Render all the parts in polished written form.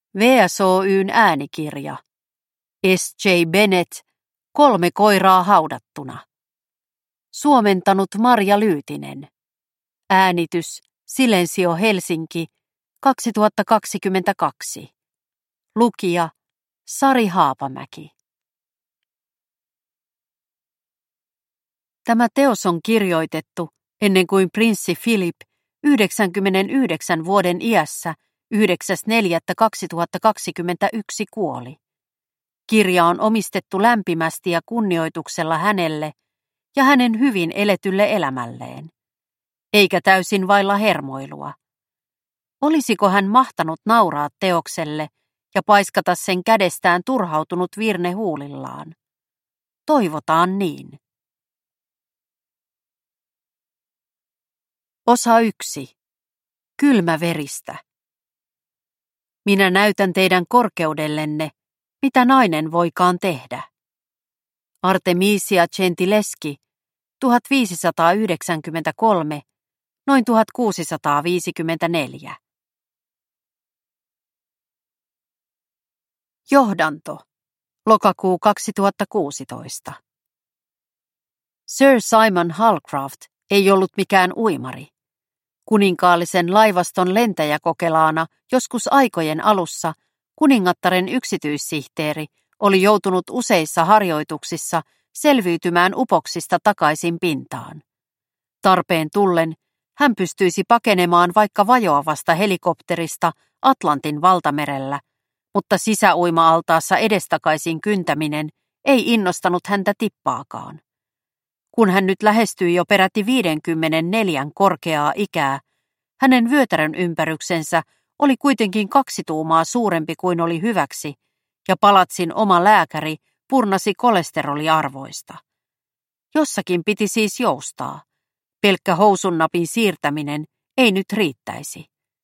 VSOY:n äänikirja. S.J. Bennett, 3 koiraa haudattuna. Suomentanut Marja Lyytinen. Äänitys Silensio Helsinki 2022. Lukija Sari Haapamäki. Tämä teos on kirjoitettu ennen kuin prinssi Philip 99 vuoden iässä 9.4.2021 kuoli. Kirja on omistettu lämpimästi ja kunnioituksella hänelle ja hänen hyvin eletylle elämälleen, eikä täysin vailla hermoilua. Olisiko hän mahtanut nauraa teokselle ja paiskata sen kädestään turhautunut virne huulillaan? Toivotaan niin. Osa 1. Kylmäveristä. Minä näytän teidän korkeudellenne, mitä nainen voikaan tehdä. Artemisia Gentileschi, 1593, noin 1654. Johdanto. Lokakuu 2016. Sir Simon Holcroft ei ollut mikään uimari. Kuninkaallisen laivaston lentäjäkokelaana joskus aikojen alussa kuningattaren yksityissihteeri oli joutunut useissa harjoituksissa selviytymään upoksista takaisin pintaan. Tarpeen tullen hän pystyisi pakenemaan vaikka vajoavasta helikopterista Atlantin valtamerellä, mutta sisäuima-altaassa edestakaisin kyntäminen ei innostanut häntä tippaakaan. Kun hän nyt lähestyi jo peräti 54 korkeaa ikää, hänen vyötärön ympäryksensä oli kuitenkin 2 tuumaa suurempi kuin oli hyväksi, ja palatsin oma lääkäri purnasi kolesteroliarvoista. Jossakin piti siis joustaa. Pelkkä housunnapin siirtäminen ei nyt riittäisi.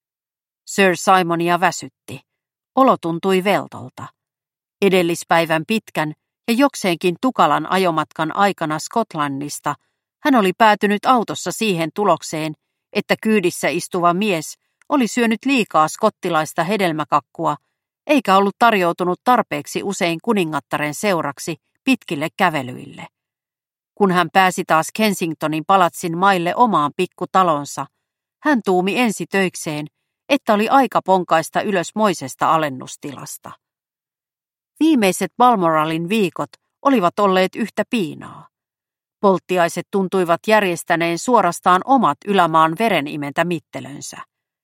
Sir Simonia väsytti. Olo tuntui veltolta. Edellispäivän pitkän ja jokseenkin tukalan ajomatkan aikana Skotlannista hän oli päätynyt autossa siihen tulokseen, että kyydissä istuva mies oli syönyt liikaa skottilaista hedelmäkakkua eikä ollut tarjoutunut tarpeeksi usein kuningattaren seuraksi pitkille kävelyille. Kun hän pääsi taas Kensingtonin palatsin maille omaan pikkutalonsa, hän tuumi ensi töikseen, että oli aika ponkaista ylös moisesta alennustilasta. Viimeiset Balmoralin viikot olivat olleet yhtä piinaa. Polttiaiset tuntuivat järjestäneen suorastaan omat ylämaan verenimentämittelönsä.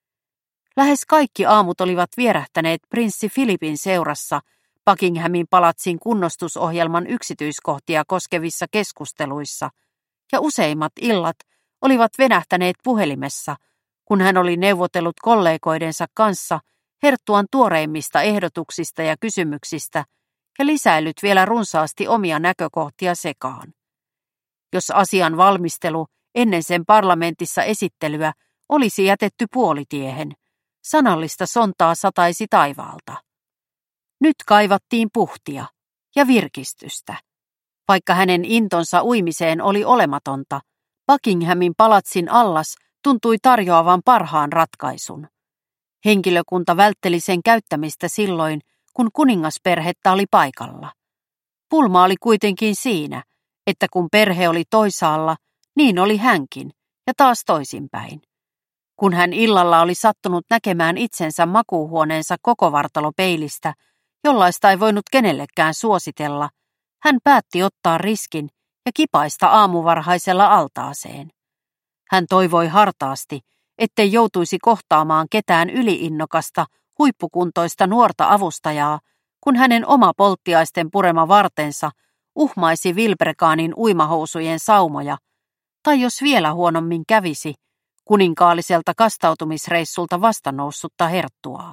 Lähes kaikki aamut olivat vierähtäneet prinssi Philipin seurassa Buckinghamin palatsin kunnostusohjelman yksityiskohtia koskevissa keskusteluissa, ja useimmat illat olivat venähtäneet puhelimessa, kun hän oli neuvotellut kollegoidensa kanssa herttuan tuoreimmista ehdotuksista ja kysymyksistä ja lisäillyt vielä runsaasti omia näkökohtia sekaan. Jos asian valmistelu ennen sen parlamentissa esittelyä olisi jätetty puolitiehen, sanallista sontaa sataisi taivaalta. Nyt kaivattiin puhtia ja virkistystä. Vaikka hänen intonsa uimiseen oli olematonta, Buckinghamin palatsin allas tuntui tarjoavan parhaan ratkaisun. Henkilökunta vältteli sen käyttämistä silloin, kun kuningasperhettä oli paikalla. Pulma oli kuitenkin siinä, että kun perhe oli toisaalla, niin oli hänkin, ja taas toisinpäin. Kun hän illalla oli sattunut näkemään itsensä makuuhuoneensa kokovartalopeilistä, jollaista ei voinut kenellekään suositella, hän päätti ottaa riskin ja kipaista aamuvarhaisella altaaseen. Hän toivoi hartaasti, ettei joutuisi kohtaamaan ketään yliinnokasta, huippukuntoista nuorta avustajaa, kun hänen oma polttiaisten purema vartensa uhmaisi Vilbregaanin uimahousujen saumoja, tai jos vielä huonommin kävisi, kuninkaalliselta kastautumisreissulta vastanoussutta herttuaa.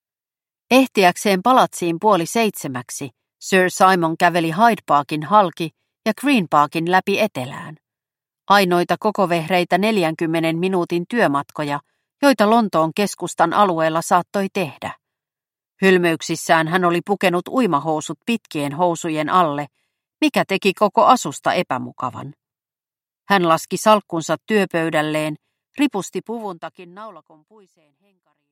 Ehtiäkseen palatsiin 6:30 Sir Simon käveli Hyde Parkin halki ja Green Parkin läpi etelään. Ainoita kokovehreitä 40 minuutin työmatkoja, joita Lontoon keskustan alueella saattoi tehdä. Hölmöyksissään hän oli pukenut uimahousut pitkien housujen alle, mikä teki koko asusta epämukavan. Hän laski salkkunsa työpöydälleen, ripusti puvun takin naulakon puiseen henkariin.